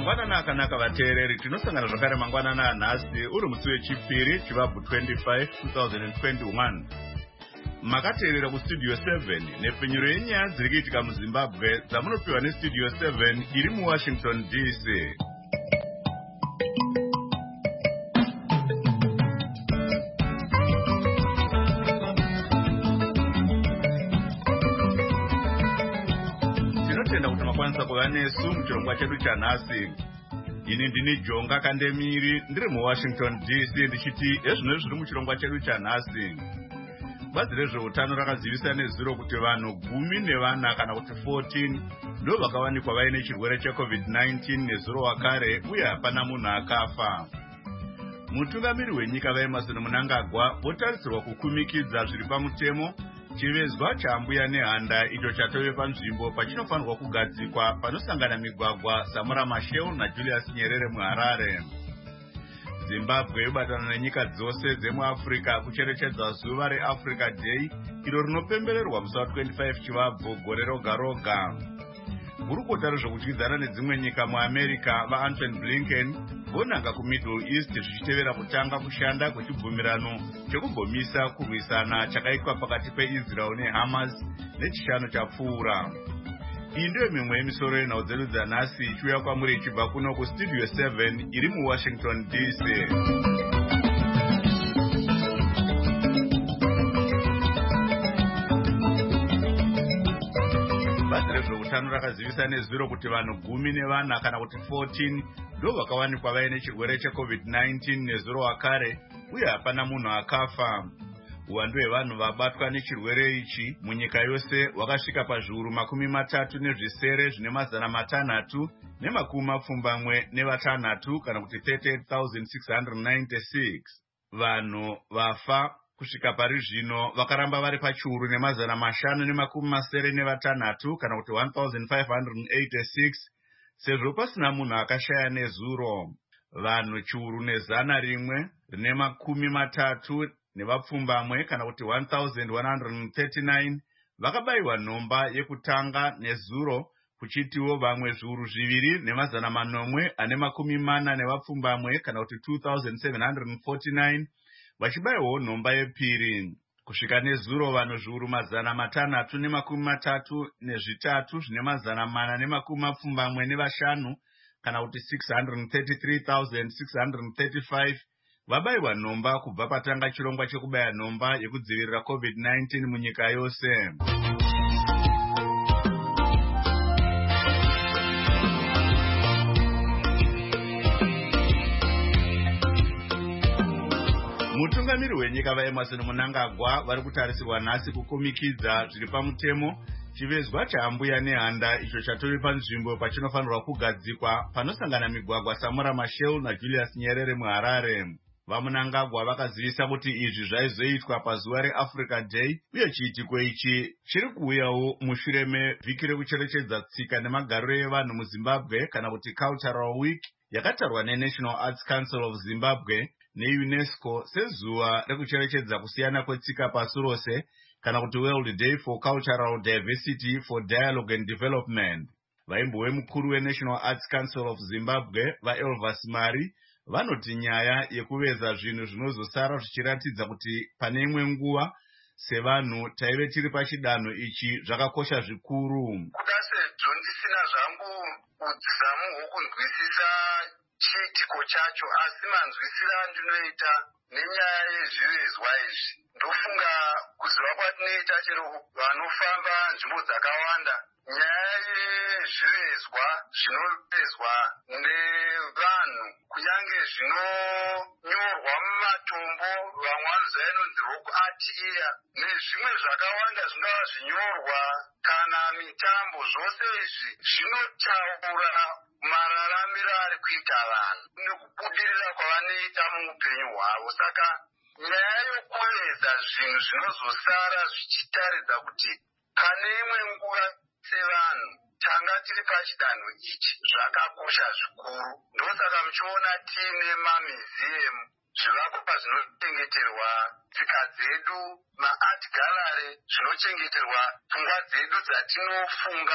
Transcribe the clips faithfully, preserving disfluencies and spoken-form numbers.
Mangwanana akanaka vateereri, tinosangana zvakare mangwanana anhasi uri musi wechipiri chivabvu twenty-five twenty twenty-one. Makateerera kustudio seven nepfenyuro yenyaya dziri kuitika muZimbabwe dzamunopiwa nestudio seven iri muWashington D C. Tinotenda kuti makwanisa kuva nesu muchirongwa chedu chanhasi. Ini ndini Jonga Kandemiri ndiri muWashington D C ndichiti ezvino zviri muchirongwa chedu chanhasi. Bazi rezveutano rakazivisa nezuro kuti vanhu gumi nevana kana kuti fourteen ndo vakawanikwa vaine chirwere checovid nineteen nezuro wakare uye hapana munhu akafa. Mutungamiri wenyika vaEmmerson Mnangagwa votarisirwa kukumikidza zviri pamutemo chivezwa chaambuya nehanda icho chatove panzvimbo pachinofanirwa kugadzikwa panosangana migwagwa Samora Machel naJulius Nyerere muHarare. Zimbabwe yobatana nenyika dzose dzemuAfrica kucherechedza zuva reAfrica Day iro rinopembererwa musi wa-twenty-five chivabvu gore roga roga. Gurukota rezvekudyidzana nedzimwe nyika muAmerica vaAntony Blinken vonanga kuMiddle East zvichitevera kutanga kushanda kwechibvumirano chekumbomisa kurwisana chakaitwa pakati peIsrael neHamas nechishanu chapfuura. Iyi ndiyo mimwe yemisoro yenhau dzedu dzanhasi ichiuya kwamuri ichibva kuno kustudio seven iri muWashington D C. Bazi rezveutano rakazivisa nezuro kuti vanhu gumi nevana kana kuti fourteen ndo vakawanikwa vaine chirwere checovid nineteen nezuro wakare uye hapana munhu akafa. Uwandu hwevanhu vabatwa nechirwere ichi munyika yose wakasvika pazviuru makumi matatu nezvisere zvine mazana matanhatu nemakumi mapfumbamwe nevatanhatu kana kuti thirty-eight thousand six hundred ninety-six. Vanhu vafa kusvika pari zvino vakaramba vari pachiuru nemazana mashanu nemakumi masere nevatanhatu kana kuti one thousand five hundred eighty-six sezvo pasina munhu akashaya nezuro. Vanhu chiuru nezana rimwe rine makumi matatu nevapfumbamwe kana kuti one thousand one hundred thirty-nine vakabayiwa nhomba yekutanga nezuro, kuchitiwo vamwe zviuru zviviri nemazana manomwe ane makumi mana nevapfumbamwe kana kuti two thousand seven hundred forty-nine vachibayiwawo nhomba yepiri. Kusvika nezuro vanhu zviuru mazana matanhatu nemakumi matatu nezvitatu zvine mazana mana nemakumi mapfumbamwe nevashanu kana kuti six hundred thirty-three thousand six hundred thirty-five vabayiwa nhomba kubva patanga chirongwa chekubaya nhomba yekudzivirira covid nineteen munyika yose. Mutungamiri wenyika vaEmmerson Mnangagwa vari kutarisirwa nhasi kukumikidza zviri pamutemo chivezwa chaambuya nehanda icho chatove panzvimbo pachinofanirwa kugadzikwa panosangana migwagwa Samora Machel naJulius Nyerere muHarare. VaMnangagwa vakazivisa kuti izvi zvaizoitwa pazuva reAfrica Day uye chiitiko ichi chiri kuuyawo mushure mevhiki rekucherechedza tsika nemagariro evanhu muZimbabwe kana kuti Cultural Week yakatarwa neNational Arts Council of Zimbabwe neUNESCO sezuva rekucherechedza kusiyana kwetsika pasi rose kana kuti World Day for Cultural Diversity for Dialogue and Development. Vaimbove mukuru weNational Arts Council of Zimbabwe vaElvas Mari vanoti nyaya yekuveza zvinhu zvinozosara zvichiratidza kuti pane imwe nguva sevanhu taive tiri pachidanho ichi zvakakosha zvikuru. Kuda sezvo ndisina zvangu udzamu hwokunzwisisa chiitiko chacho, asi manzwisira andinoita nenyaya yezvivezwa izvi ndofunga kuziva kwatinoita chero vanofamba nzvimbo dzakawanda, nyaya yezvivezwa zvinovezwa nevanhu kunyange zvinonyorwa mumatombo vamwe vanoziva inonzi rock art iya nezvimwe zvakawanda zvingava zvinyorwa kana mitambo, zvose izvi zvinotaura mararamiro ari kuita vanhu nekubudirira kwavanoita muupenyu hwavo. Saka nyaya yokuveza zvinhu zvinozosara zvichitaridza kuti pane imwe nguva sevanhu tanga tiri pachidanho ichi zvakakosha zvikuru. Ndosaka muchiona tiine mamiziyemu, zvivakwa zvinochengeterwa tsika dzedu, maart gallery zvinochengeterwa pfungwa dzedu dzatinofunga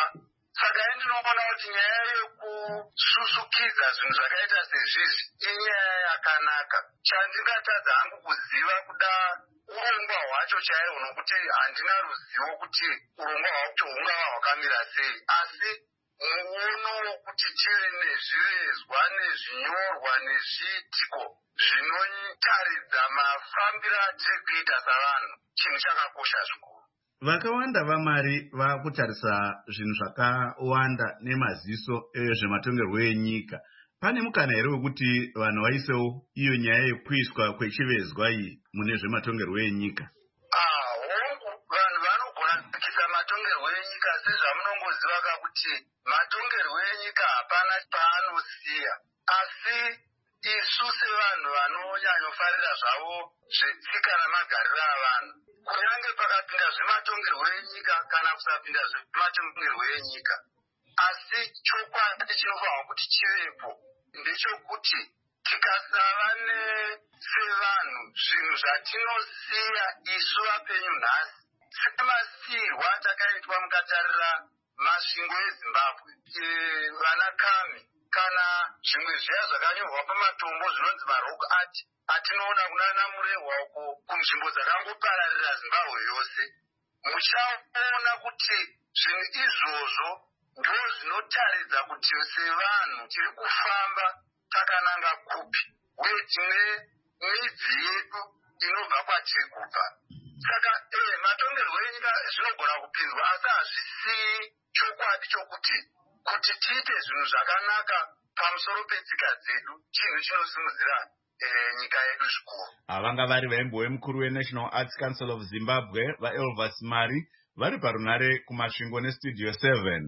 saka ndinoona kuti nyaya yekususukidza zvinhu zvakaita sezvizvi inyaya yakanaka. Chandingatadza hangu kuziva kuda urongwa hwacho chaihwo, nokuti handina ruzivo kuti urongwa hwacho hungava hwakamira sei, asi muono wokuti tive nezvivezwa nezvinyorwa nezviitiko zvinotaridza mafambiro atiri kuita savanhu chinhu chakakosha zvikuru. Vakawanda vamari vakutarisa zvinhu zvakawanda nemaziso ezvematongerwo enyika. Pane mukana here wekuti vanhu vaisewo iyo nyaya yekuiswa kwechivezwa iyi mune zvematongerwo enyika? Ah, hongu vanhu vanogona kukisa matongerwo enyika, sezvamunongoziva kakuti matongerwo enyika hapana paanosiya, asi isu sevanhu vanonyanyofarira zvavo zvetsika namagariro avanhu, kunyange pakapinda zvematongerwo enyika kana kusapinda zvematongerwo enyika, asi chokwadi chinofanirwa kuti chivepo ndechekuti tikasava sevanhu zvinhu zvatinosiya isu vapenyu nhasi, semasiyirwa takaitwa mukatarira masvingo eZimbabwe, vana Kami, kana zvimwe zviya zvakanyorwa pamatombo zvinonzi marock art atinoona kunana Murehwa uko kunzvimbo dzakangopararira Zimbabwe yose, muchaona kuti zvinhu izvozvo ndo zvinotaridza kuti sevanhu tiri kufamba takananga kupi, uye tine midzi yedu inobva kwatiri kubva. Saka eh, matongerwo enyika zvinogona kupinzwa, asi hazvisii chokwadi chokuti kuti tiite zvinhu zvakanaka pamusoro petsika dzedu, chinhu chinosimudzira eh, nyika yedu zvikuru. Avanga vari vaimbowe mukuru weNational Arts Council of Zimbabwe vaElvas Mari vari parunare kumasvingo nestudio seven.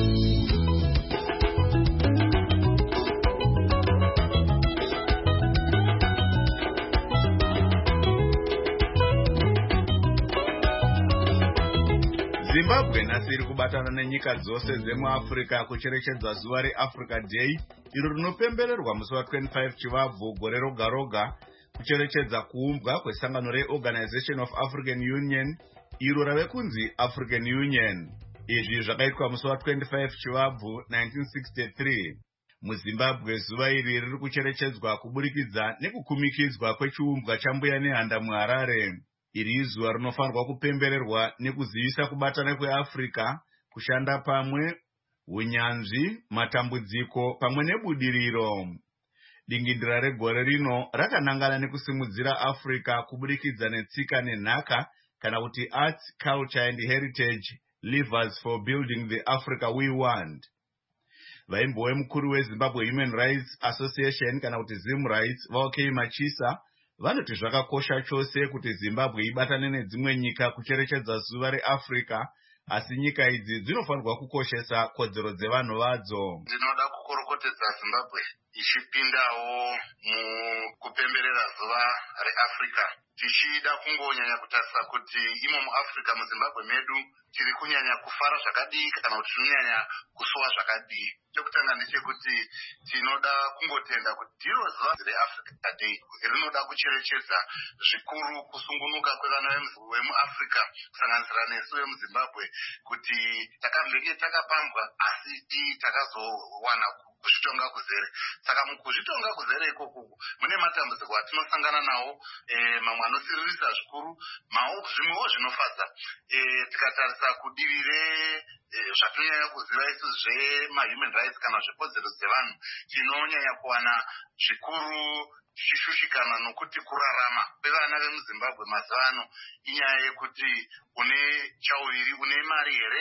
Zimbabwe nhasi iri kubatana nenyika dzose dzemuAfrica kucherechedza zuva reAfrica Day, iro rinopembererwa musi wa25 Chivabvu gore roga roga, kucherechedza kuumbwa kwesangano reOrganization of African Union, iro rave kunzi African Union. Izvi zvakaitwa musi wa25 Chivabvu nineteen sixty-three. MuZimbabwe zuva iri riri kucherechedzwa kuburikidza nekukumikidzwa kwechiumbwa chambuya nehanda muHarare. Iri izuva rinofanirwa kupembererwa nekuzivisa kubatana kweAfrica, kushanda pamwe, unyanzvi, matambudziko pamwe nebudiriro. Dingindira regore rino rakanangana nekusimudzira Africa kuburikidza netsika nenhaka, kana kuti arts, culture and heritage, levers for building the Africa we want. Vaimbowe mukuru weZimbabwe Human Rights Association kana kuti ZimRights vaOK Machisa vanoti zvakakosha chose kuti Zimbabwe ibatane nedzimwe nyika kucherechedza zuva reAfrica, asi nyika idzi dzinofanirwa kukoshesa kodzero dzevanhu vadzo. Ndinoda kukorokotedza Zimbabwe ichipindawo mukupemberera zuva reAfrica, tichida kungonyanya kutarisa kuti imo muAfrica muZimbabwe medu tiri kunyanya kufara zvakadii kana kuti tinonyanya kusowa zvakadii. Chekutanga ndechekuti tinoda kungotenda kuti ndiro zuva reAfrica Day rinoda kucherechedza zvikuru kusungunuka kwevana vemuAfrica kusanganisira nesu vemuZimbabwe, kuti takambenge takapambwa asi takazowana kuzvitonga kuzere. Saka mukuzvitonga kuzere ikoko mune matambudziko atinosangana nawo, e, mamwe anosiririsa zvikuru, mawo zvimwewo zvinofadza. E, tikatarisa kudirire e, zvatonyanya kuziva isu zvema-human rights kana zvekodzero dzevanhu, tinonyanya kuwana zvikuru tichishushikana nokuti kurarama kwevana vemuZimbabwe mazuva ano inyaya yekuti une chauviri, une mari here,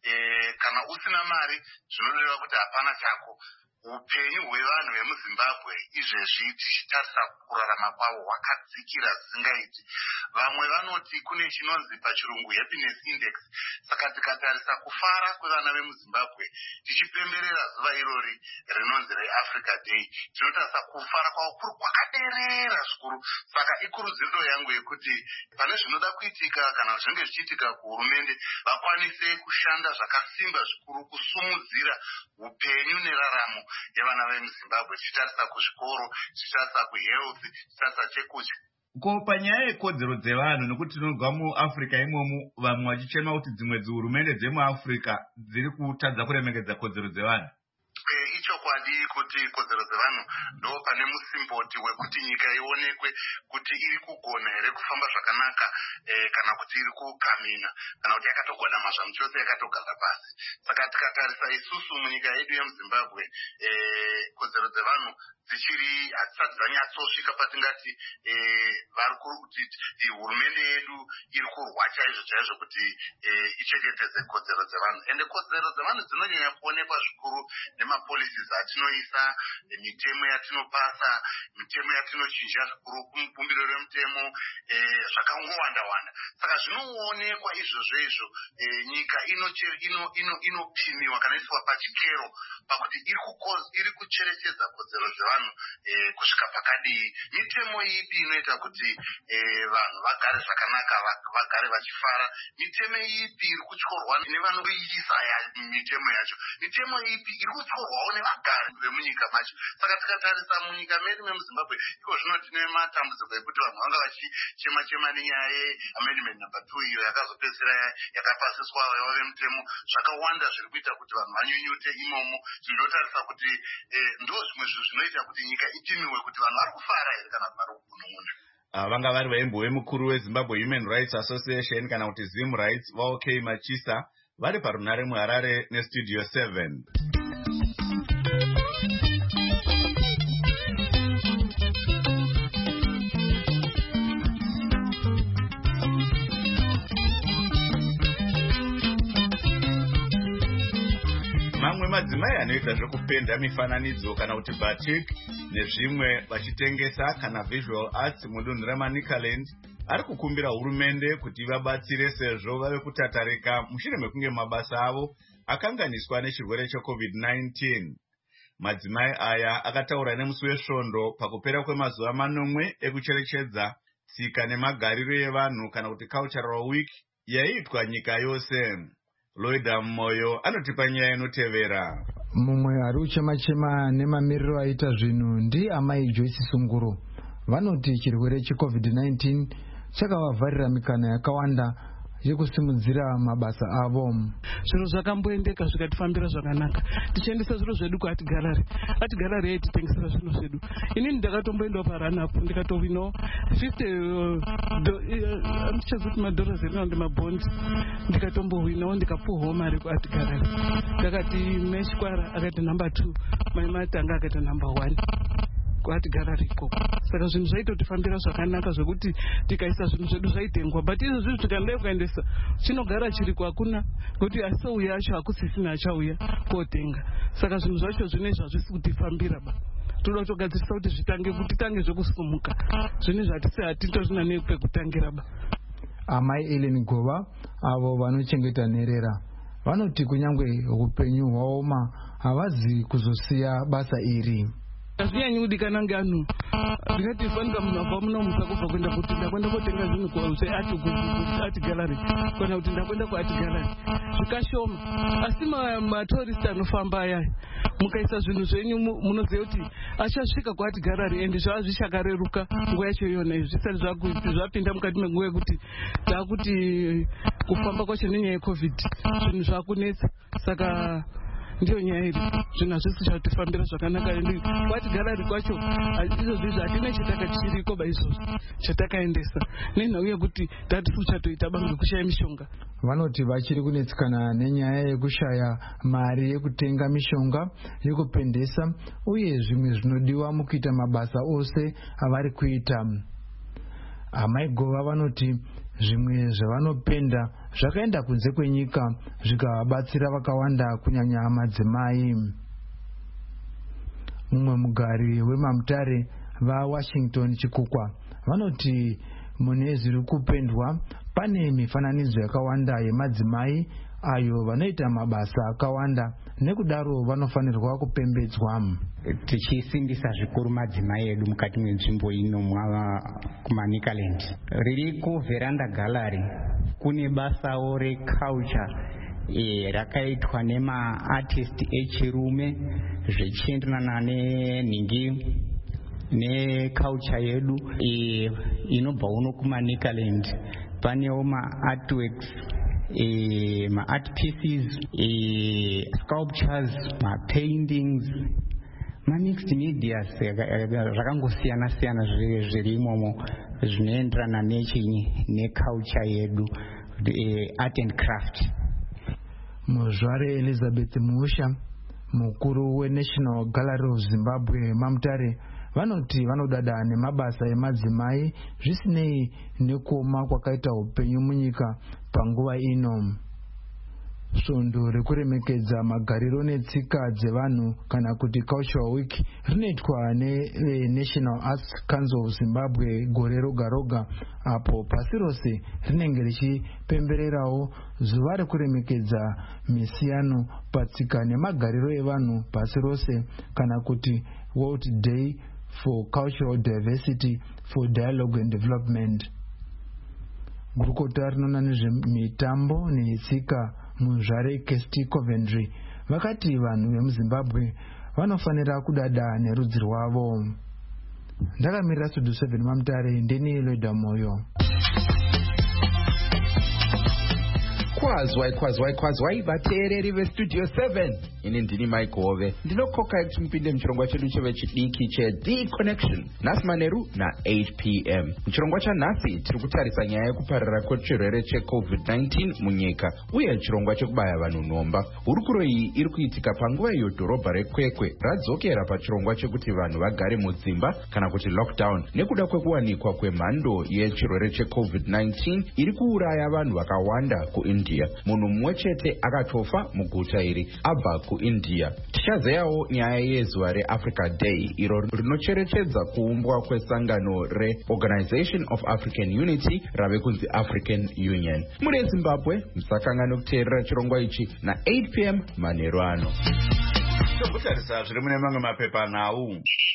e, kana usina mari zvinoreva kuti hapana chako. Upenyu hwevanhu vemuZimbabwe izvezvi tichitarisa kurarama kwavo hwakadzikira zvisingaiti. Vamwe vanoti kune chinonzi pachirungu happiness index. Saka tikatarisa kufara kwevana vemuZimbabwe tichipemberera zuva irori rinonzi reAfrica Day, tinotarisa kufara kwavo kuri kwakaderera zvikuru. Saka ikurudziro yangu yekuti pane zvinoda kuitika kana zvinenge zvichiitika kuhurumende vakwanise kushanda zvakasimba zvikuru kusumudzira upenyu neraramo yevana vemuZimbabwe, tichitarisa kuzvikoro, tichitarisa kuhealth, tichitarisa chekudya. Ko panyaya yekodzero dzevanhu nekuti tinobva muAfrica imomo vamwe vachichema kuti dzimwe dzihurumende dzemuAfrica dziri kutadza kuremekedza kodzero dzevanhu. Ichokwadi kuti kodzero dzevanhu ndo pane musimboti wekuti nyika ionekwe kuti iri kugona here kufamba zvakanaka kana kuti iri kugamina kana kuti yakatogona mazvamu chose yakatogara pasi. Saka tikatarisa isusu munyika yedu yemuZimbabwe kodzero dzevanhu dzichiri hadzisati dzanyatsosvika patingati vari kuti hurumende yedu iri kurwa chaizvo chaizvo kuti ichengetedze kodzero dzevanhu. Ende kodzero dzevanhu dzinonyanya kuonekwa zvikuru nemapolicies atinoisa, mitemo yatinopasa, mitemo yatinochinja zvikuru kumubumbiro remutemo, zvakangowanda wanda. Saka zvinoonekwa izvozvo izvo nyika inopimiwa kana iswa pachikero pakuti iri kucherechedza kodzero dzevanhu kusvika pakadii. Mitemo ipi inoita kuti vanhu vagare zvakanaka, vagare vachifara? Mitemo ipi iri kutyorwa nevanoiisa mitemo yacho? Mitemo ipi iri kutyorwawo nevagari vemunyika macho? Saka tikatarisa munyika medu memuZimbabwe iko zvino tine matambudziko ekuti vanhu vanga vachichema chema nenyaya yeamendment number two iyo yakazopedzisira yakapasiswa vemutemo. Zvakawanda zviri kuita kuti vanhu vanyunyute imomo. Zvinotarisa kuti ndo zvimwe zvinhu zvinoita kuti nyika itimiwe kuti vanhu vari kufara here kana vari kugunun'una. Vanga vari vaimbowe mukuru weZimbabwe Human Rights Association kana kuti Zim Rights vaOK Machisa vari parunare muHarare neStudio seven. Mamwe madzimai anoita zvekupenda mifananidzo kana kuti batik nezvimwe vachitengesa kana visual arts mudunhu reManicaland ari kukumbira hurumende kuti vabatsire sezvo vave kutatarika mushure mekunge mabasa avo akanganiswa nechirwere checovid nineteen. Madzimai aya akataura nemusi wesvondo pakupera kwemazuva manomwe ekucherechedza tsika nemagariro evanhu kana kuti cultural week yaiitwa nyika yose. Loida Moyo anotipa nyaya inotevera. Mumwe ari kuchema-chema nemamiriro aita zvinhu ndi amai Joyce Sunguru. Vanoti chirwere checovid nineteen chakavavharira mikana yakawanda yekusimudzira mabasa avo. Zviro zvakamboendeka zvikatifambira zvakanaka. Tichiendesa zviro zvedu kuArt Gallery. Art Gallery yaititengesera zvinhu zvedu. Inini ndakatomboendawo parun-up ndikatowinawo fifty andichazoti madhollars ere kana kuti mabhondi. Ndikatombowinawo ndikapuwawo mari kuArt Gallery. Ndakati Meshkwara akaita number two, Mai Matanga akaita number one. KuArt Gallery ikoko. Saka zvinhu zvaitotifambira zvakanaka zvokuti tikaisa zvinhu zvedu zvaitengwa. But izvo zvinhu tikandai kuendesa chinogara chiriko hakuna kuti asouya acho hakusisina achauya kotenga. Saka zvinhu zvacho zvinezvi hazvisi kutifambira ba. Toda kutogadzirisa kuti zvitange kuti tange zvokusumuka. Zvinezvi hatisi hatitorina nepekutangira ba. Amai Ellen Gova avo vanochengeta nherera vanoti kunyangwe upenyu hwaoma havazi kuzosiya basa iri. Azvinyanyi kudikana ngeanhu ndingati fanika munhu abva muno musakubva kuenda kuti ndakwenda kotenga zvinhu kuArt Gallery kana kuti ndakwenda kuArt Gallery zvikashoma. Asi matourist anofamba aya mukaisa zvinhu zvenyu munoziva kuti achasvika kuArt Gallery ende zvava zvichakareruka nguva yacho iyona zvisati zvapinda mukati menguva yekuti taakuti kufamba kwacho nenyaya yecovid zvinhu zvakunetsa. Saka ndiyo nyaya iri zvinhu hazvisi chatifambira zvakanaka. Endi kuArt Gallery kwacho izvozvizvi hatina chatakachiriko ba izvozvo chatakaendesa nenhau yekuti tatisi kuchatoita bange kushaya mishonga. Vanoti vachiri kunetsikana nenyaya yekushaya mari yekutenga mishonga yekupendesa uye zvimwe zvinodiwa mukuita mabasa ose avari kuita. Amai Gova vanoti zvimwe zvavanopenda zvakaenda kunze kwenyika zvikavabatsira vakawanda kunyanya madzimai. Mumwe mugari weMamutare vaWashington Chikukwa vanoti mune zviri kupendwa pane mifananidzo yakawanda yemadzimai ayo vanoita mabasa akawanda nekudaro vanofanirwa kupembedzwa. Tichisimbisa zvikuru madzimai edu mukati menzvimbo ino kuManicaland. Riri kuVeranda Gallery kune basawo reculture e, rakaitwa nemaartist echirume zvichienderana nenhingi neculture yedu e, inobva uno kuManicaland. Panewo ma-artworks, e, ma-art pieces, e, sculptures, ma-paintings, ma-mixed medias zvakangosiyana-siyana zviri imomo zvinoenderana nechinyi neculture yedu, e, art and craft. Muzvare Elizabeth Musha, mukuru weNational Gallery of Zimbabwe Mamutare, vanoti vanodada nemabasa emadzimai zvisinei nekuoma kwakaita upenyu munyika panguva ino. Svondo rekuremekedza magariro netsika dzevanhu kana kuti Cultural Week rinoitwa neNational Arts Council of Zimbabwe gore roga roga, apo pasi rose rinenge richipembererawo zuva rekuremekedza misiyano patsika nemagariro evanhu pasi rose, kana kuti World Day for Cultural Diversity for Dialogue and Development. Gurukota rinoona nezvemitambo netsika muzvare Kesti Coventry vakati vanhu vemuZimbabwe vanofanira kudada nerudzi rwavo. Ndakamirira Studio seven Mamutare, ndini Loida Moyo. Kwazwai kwazwai kwazwai vateereri veStudio seven. Ini ndini Mike Hove, ndinokoka kuti mupinde muchirongwa chedu chevechidiki cheThe Connection nhasi manheru na-eight p m. Muchirongwa chanhasi tiri kutarisa nyaya yekupararira kwechirwere checovid nineteen munyika uye chirongwa chekubaya vanhu nhomba. Hurukuro iyi iri kuitika panguva iyo dhorobha reKwekwe radzokera pachirongwa chekuti vanhu vagare mudzimba kana kuti lockdown nekuda kwekuwanikwa kwemhando yechirwere checovid nineteen iri kuuraya vanhu vakawanda kuIndia. Munhu mumwe chete akatofa muguta iri abva kuIndia. Tichazeyawo nyaya yezuva reAfrica Day iro rinocherechedza kuumbwa kwesangano reOrganization of African Unity rave kunzi African Union. Muri Zimbabwe musakangana kuteerera chirongwa ichi na-eight p m manheru ano. Tokutarisa zviri mune mamwe mapepa nhau.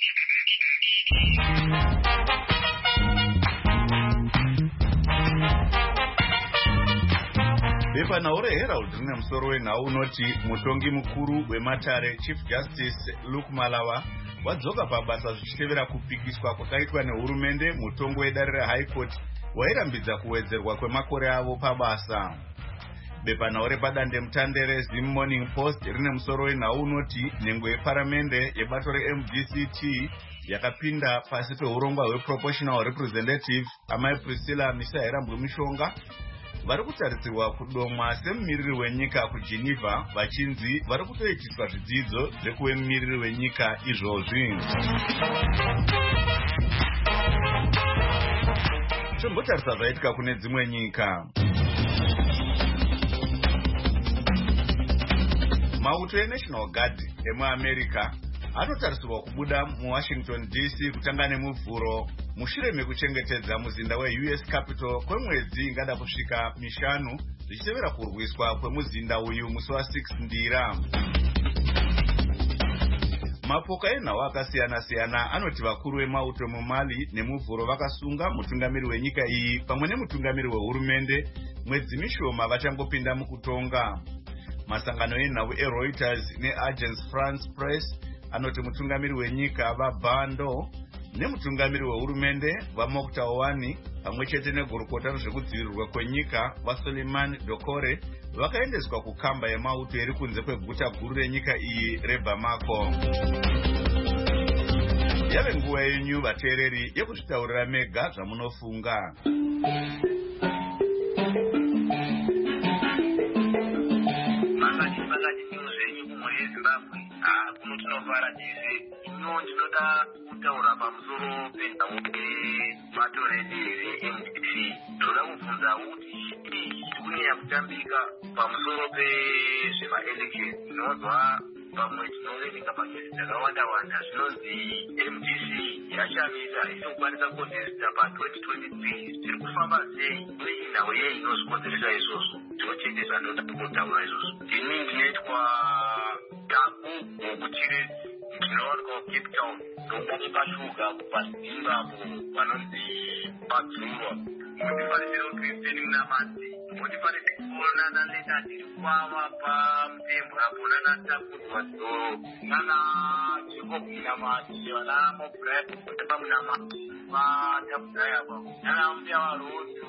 Bepa nhau reHerald rine musoro wenhau unoti mutongi mukuru weMatare Chief Justice Luke Malawa wadzoka pabasa zvichitevera kupikiswa kwakaitwa nehurumende mutongo wedare reHigh Court wairambidza kuwedzerwa kwemakore avo pabasa. Bepa nhau repadande mutande reZim Morning Post rine musoro wenhau unoti nhengo yeparamende yebato reM D C T yakapinda pasi peurongwa hweProportional Representative amai Priscilla Misahera Mishonga vari kutarisirwa kudomwa semumiriri wenyika kuGeneva vachinzi vari kutoitiswa zvidzidzo zvekuve mumiriri wenyika izvozvi. Tombotarisa zvaitika kune dzimwe nyika. Mauto eNational Guard emuAmerica anotarisirwa kubuda muWashington D C kutanga nemuvhuro mushure mekuchengetedza muzinda weU S Capital kwemwedzi ingada kusvika mishanu zvichitevera kurwiswa kwemuzinda uyu musi wa-six Ndira. Mapoka enhau akasiyana-siyana anoti vakuru vemauto muMali nemuvhuro vakasunga mutungamiri wenyika iyi pamwe nemutungamiri wehurumende mwedzi mishoma vachangopinda mukutonga. Masangano enhau eReuters neAgence France Press anoti mutungamiri wenyika vaBando nemutungamiri wehurumende vaMoktar Ouani pamwe chete negurukota rezvekudzivirirwa kwenyika vaSuleiman Dokore vakaendeswa kukamba yemauto iri kunze kweguta guru renyika iyi reBamako. Yave nguva yenyu vateereri yekuzvitaurira mega zvamunofunga. Kunotinovhara tese ino ndinoda kutaura pamusoro penhau yebato redu reM D C. Ndoda kubvunza kuti chii kunyanya kutambika pamusoro pezvemaelection. Ndinonzwa pamwe tinoverenga panyuzi dzakawanda-wanda zvinonzi M D C yashamisa isokwanisa kukontesta pa-twenty twenty-three. Tiri kufamba sei uye inhau yei inozvikonzeresa izvozvo? Ndinochenjeza ndoda kungotaura izvozvo. Ndini ndinoitwa Tabu Ngokutire ndinowanikwa Cape Town ndokati pashuga pasimba apo vanonzi padzurwa mundifanisira kukristeni munamati mundifanisira kuona naleta ndiri kwava pamutembo apo nanatakudzwa dzoro nana jacob munamati vana mobrai pamunamati vatakudai apa nana mbuya varondo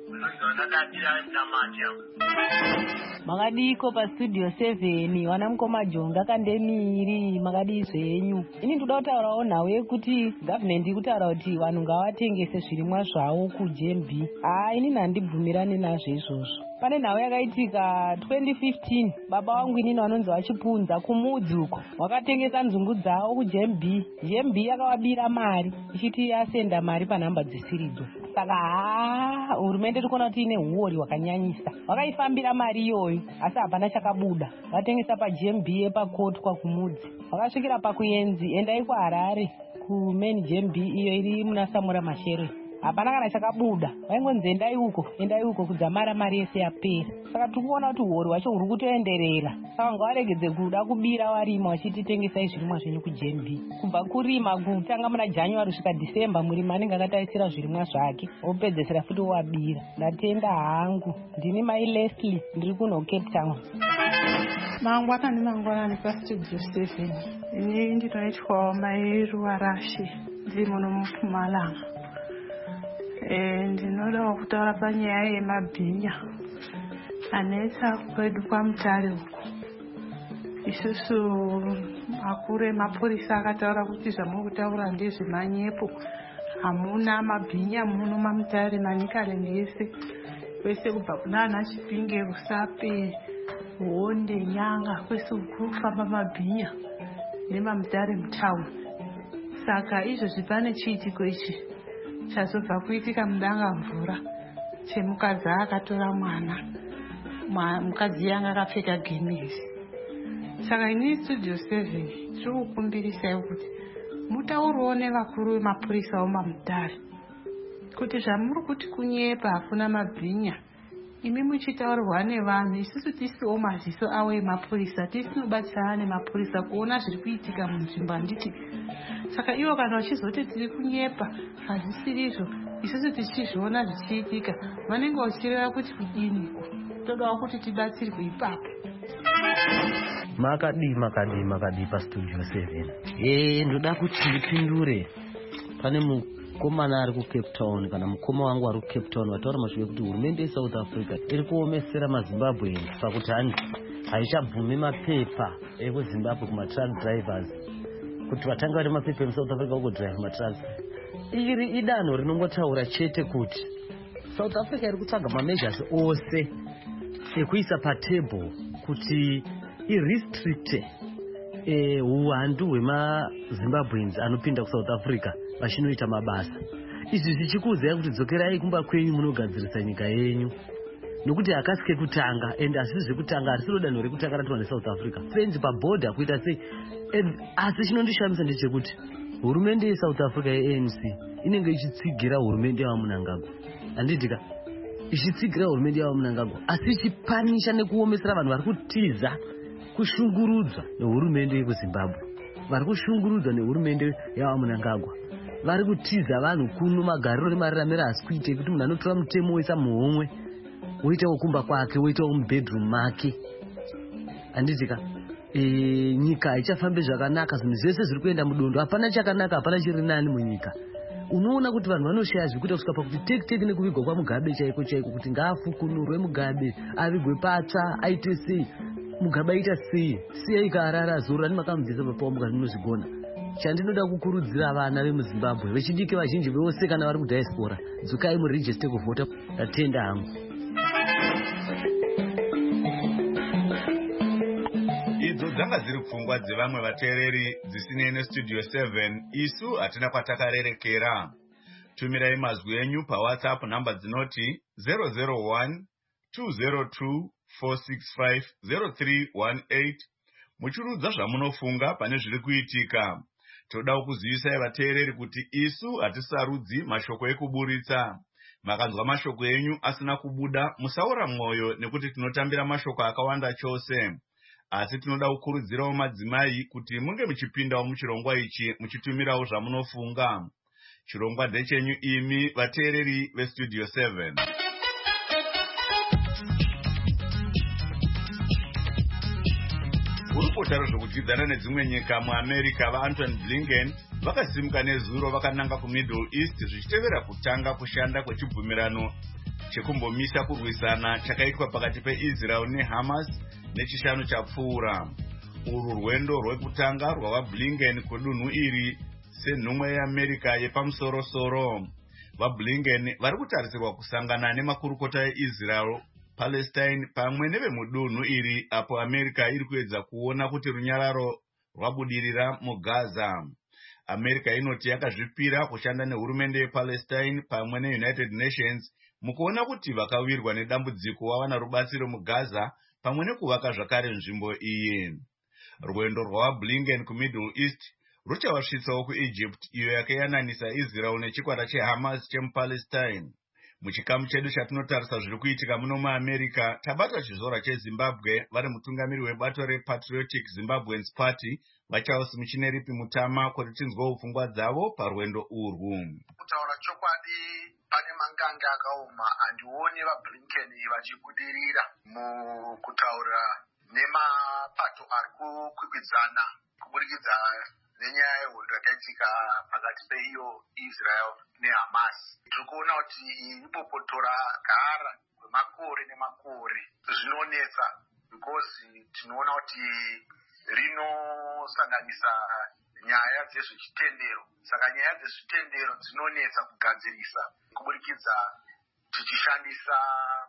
makadiko pastudio seven wana mukoma jonga kandemiri makadii zvenyu ini ndoda kutaurawo nhau yekuti gavhmendi ikutaura kuti vanhu ngavatengese zvirimwa zvavo kuJ M B. haa inini handibvumirani nazvo izvozvo. pane nhau yakaitika twenty fifteen baba wangu inini vanonzi vachipunza kumudzi uko wakatengesa nzungu dzavo kuJ M B. J M B yakavabira mari ichiti yasenda mari panhamba dzisiridzo. Saka haa hurumende iri kuona kuti ine huori hwakanyanyisa. Wakaifambira mari iyoyo asi hapana chakabuda. Vatengesa paJ M B yepakotwa kumudzi. Wakasvikira pakuenzi endai kuHarare kumain J M B iyo iri muna Samora Machel. Hapana kana chakabuda. Vaingonzi endai uko endai uko kudzamara mari yese yapera. Saka tiri kuona kuti huori hwacho huri kutoenderera. Saka ngavaregedze kuda kubira varima vachititengesai zvirimwa zvenyu kuJ M B. Kubva kurima kutanga muna January kusvika December murimi anenge akatarisira zvirimwa zvake opedzesera futi wabira. Ndatenda hangu. Ndini Mai Leslie ndiri kuno Cape Town. Mangwanani mangwanani pastudio seven. Ini ndinoitwawo Mai Ruarashi ndiri muno muPumalanga. Eh, ndinoda kutaura panyaya yemabhinya anetsa kwedu kwaMutare uko. Isusu akuru emapurisa akataura kuti zvamuri kutaura ndezvemanyepo. Hamuna mabhinya muno maMutare maNikaleni yese. Kwese kubva kunana Chipinge, Rusape, Honde, Nyanga, kwese kufamba mabhinya nemaMutare mutauni. Saka izvozvi pane chiitiko ichi chazobva kuitika mudanga mvura chemukadzi akatora mwana mukadzi yanga akapfeka gemezi. Saka ini studio seven tiri kukumbirisai kuti mutauriwo nevakuru vemapurisa vomamutare kuti zvamuri kuti kunyepa hakuna mabhinya imi muchitaurirwa nevanhu isusu tisiwo maziso avo emapurisa tisinobatsirana nemapurisa kuona zviri kuitika munzvimbo handiti. Saka ivo kana vachizoti tiri kunyepa hazvisirizvo isusu tichizviona zvichiitika vanenge vachireva kuti kudiniko. Todawo kuti tibatsirwe ipapo. makadi makadi makadi pastudio seven. Eh, ndoda kuti ndipindure. Pane mukomana ari kuCape Town kana mukoma wangu ari kuCape Town vataura mashure kuti hurumende yeSouth Africa iri kuomesera maZimbabweans pakuti hani haichabvumi mapepa ekuZimbabwe kumatruck drivers kuti vatange vari mapepa emuSouth Africa kugodrive matrucks. Iri idanho rinongotaura chete kuti South Africa iri kutsvaga mameasures ose ekuisa patable kuti irestricte eh uwandu hwemaZimbabweans anopinda kuSouth Africa vachinoita mabasa. Izvi zvichikuudzai kuti dzokerai kumba kwenyu munogadzirisa nyika yenyu. Nokuti akasike kutanga ende asizve kutanga arisiro danho rekutanga ratwa neSouth Africa. Fence paborder kuita sei asi chinondishamisa ndechekuti hurumende yeSouth Africa yeA N C inenge ichitsigira hurumende yaMnangagwa. Handidika ichitsigira hurumende yaMnangagwa asi ichipanisha nekuomesera vanhu vari kutiza kushungurudzwa nehurumende yekuZimbabwe. Vari kushungurudzwa nehurumende yaMnangagwa. Vari kutiza vanhu kuno magariro nemararamiro asi kuite kuti munhu anotora mutemo woisa muhomwe woita wokumba kwake woita mubedroom make. Handidika eh nyika haichafambe zvakanaka zvinhu zvese zviri kuenda mudondo hapana chakanaka hapana chiri nani munyika. Unoona kuti vanhu vanoshaya zvekuita kusvika pakuti teki teki nekuvigwa kwaMugabe chaiko chaiko kuti ngaafukunurwe Mugabe avigwe patsva aite sei Mugabe aita sei siya ikarara azorora ndimakamubvisa papamuka ndinozvigona. Chandinoda kukurudzira vana vemuZimbabwe vechidike vazhinji vose kana vari kudiaspora dzukai muregister kuvhota. Ndatenda hangu. Idzo dzanga dziri pfungwa dzevamwe vateereri dzisinei nestudio seven. Isu hatina kwatakarerekera. Tumirai mazwi enyu paWhatsApp namba dzinoti zero zero one two zero two four six five zero three one eight muchirudza zvamunofunga pane zviri kuitika. Toda kuzivisai vateereri kuti isu hatisarudzi mashoko ekuburitsa. Makanzwa mashoko enyu asina kubuda musaura mwoyo nekuti tinotambira mashoko akawanda chose. asi tinoda kukurudzirawo madzimai kuti munge muchipindawo muchirongwa ichi muchitumirawo zvamunofunga. Chirongwa ndechenyu imi vateereri vestudio seven. Urikutaura zvokudyidzana nedzimwe nyika muAmerica vaAntony Blinken vakasimuka nezuro vakananga kuMiddle East zvichitevera kutanga kushanda kwechibvumirano chekumbomisa kurwisana chakaitwa pakati peIsrael neHamas nechishanu chapfuura. Urwu rwendo rwekutanga rwavaBlinken kudunhu iri senhumwa yeAmerica yepamusoro-soro. VaBlinken vari kutarisirwa kusangana nemakurukota eIsrael, Palestine pamwe nevemudunhu iri apo America iri kuedza kuona kuti runyararo rwabudirira muGaza. America inoti yakazvipira kushanda nehurumende yePalestine pamwe neUnited Nations mukuona kuti vakawirwa nedambudziko wawana rubatsiro muGaza pamwe nekuvaka zvakare nzvimbo iyi. Rwendo rwavaBlinken kuMiddle East ruchavasvitsawo kuEgypt iyo yakayananisa Israel nechikwata cheHamas chemuPalestine. Muchikamu chedu chatinotarisa zviri kuitika muno muAmerica, tabata chizora cheZimbabwe vari mutungamiri webato rePatriotic Zimbabweans Party vaCharles Muchineripi Mutama kuti tinzwewo pfungwa dzavo parwendo urwu. Kutaura chokwadi pane manganga akaoma andione vaBlinken vachibudirira mukutaura nemapato ari kukwikwidzana kuburikidza nenyaya yehondo yakaitika pakati peiyo Israel neHamas. Tiri kuona kuti ipopotora gara kwemakore nemakore zvinonetsa because tinoona kuti rinosanganisa nyaya dzezvechitendero. Saka nyaya dzezvitendero dzinonetsa kugadzirisa kuburikidza tichishandisa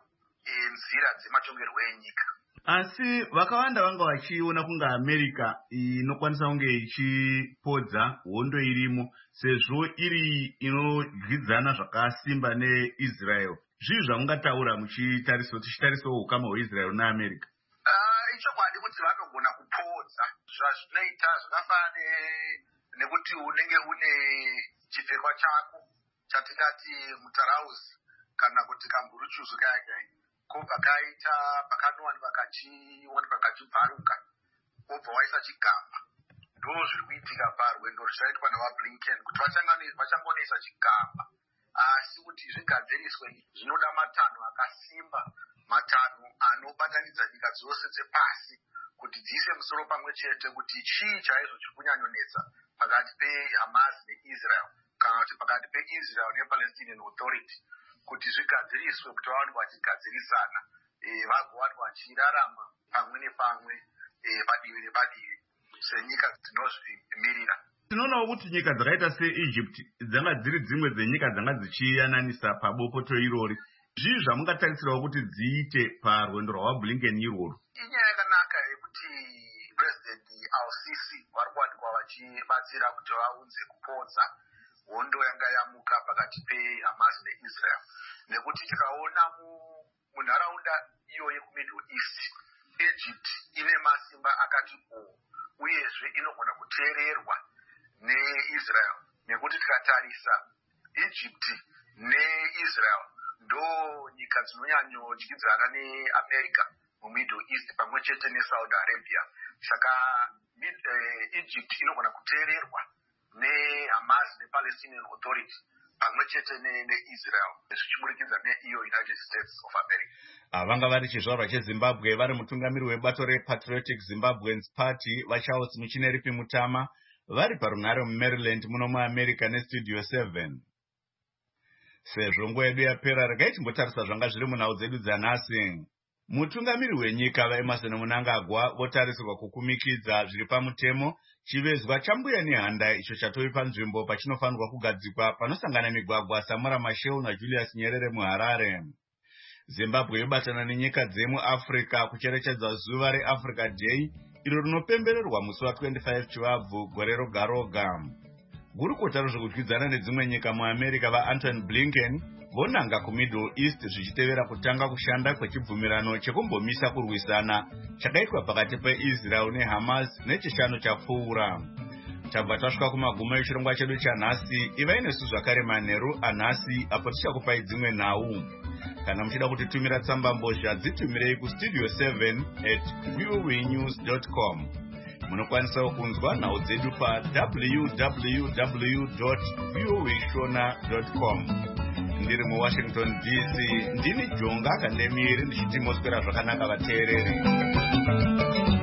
nzira dzematongerwo enyika. Asi vakawanda vanga vachiona kunga America inokwanisa kunge ichipodza hondo irimo sezvo iri inodyidzana zvakasimba neIsrael. Zvii zvamungataura muchitariso tichitarisawo ukama hweIsrael naAmerica? Uh, ichokwadi kuti vanogona kupodza zvazvinoita zvakafanana nekuti unenge une chipfekwa chako chatingati mutarauzi kana kuti kamburuchuzu kaya kaya. Ko pakaita pakanowanikwa kachiwanikwa kachibvaruka obva waisa chigamba. Ndo zviri kuitika parwendo zvichaitwa navaBlinken kuti vachangonoisa chigamba, asi kuti zvigadziriswe zvinoda matanho akasimba, matanho anobatanidza nyika dzose dzepasi kuti dziise musoro pamwe chete kuti chii chaizvo chiri kunyanyonetsa pakati peHamas neIsrael kana kuti pakati peIsrael nePalestinian Authority, kuti zvigadziriswe kuti vawanikwa vachigadzirisana vagowanikwa vachirarama pamwe nepamwe padivi nepadivi senyika dzinozvimirira. Tinoonawo kuti nyika dzakaita seEgypt dzanga dziri dzimwe dzenyika dzanga dzichiyananisa pabopoto irori. Zvii zvamungatarisirawo kuti dziite parwendo rwavaBlinken irworwo? Inyaya yakanaka yekuti President Al-Sisi vari kuwanikwa vachibatsira kuti vaunze kupodza hondo yanga yamuka pakati peHamas neIsrael. Nekuti tikaona munharaunda iyo yekuMiddle East, Egypt ine masimba akati oo uyezve inogona kuteererwa neIsrael. Nekuti tikatarisa Egypt neIsrael ndo nyika dzinonyanyodyidzana neAmerica muMiddle East pamwe chete neSaudi Arabia. Saka Egypt inogona kuteererwa neHamas nePalestinian Authority pamwe chete neIsrael zvichiburikidza neiyo United States of America. Vanga vari chizvarwa cheZimbabwe vari mutungamiri webato rePatriotic Zimbabweans Party vaCharles Muchineripi Mutama vari parunhare muMaryland muno muAmerica nestudio seven. Sezvo nguva yedu yapera, regai timbotarisa zvanga zviri munhau dzedu dzanhasi. Mutungamiri wenyika vaEmerson Mnangagwa votarisirwa kukumikidza zviri pamutemo chivezwa chambuya nehanda icho chatove panzvimbo pachinofanirwa kugadzikwa panosangana migwagwa Samora Machel naJulius Nyerere muHarare. Zimbabwe yobatana nenyika dzemuAfrica kucherechedza zuva reAfrica Day iro rinopembererwa musi wa25 Chivabvu gore roga roga. Gurukota rezvekudyidzana nedzimwe nyika muAmerica vaAntony Blinken vonanga kuMiddle East zvichitevera kutanga kushanda kwechibvumirano chekumbomisa kurwisana chakaitwa pakati peIsrael neHamas nechishanu chapfuura. Tabva tasvika kumagumo echirongwa chedu chanhasi. Ivai nesu zvakare manheru anhasi apo tichakupai dzimwe nhau. Kana muchida kutitumira tsamba mbozha dzitumirei kustudio seven at voanews dot com. Munokwanisa kunzwa nhau dzedu pa w w w dot voashona dot com. Ndiri muWashington D C, ndini Jonga Kandemiri ndichiti moswera zvakanaka vateereri.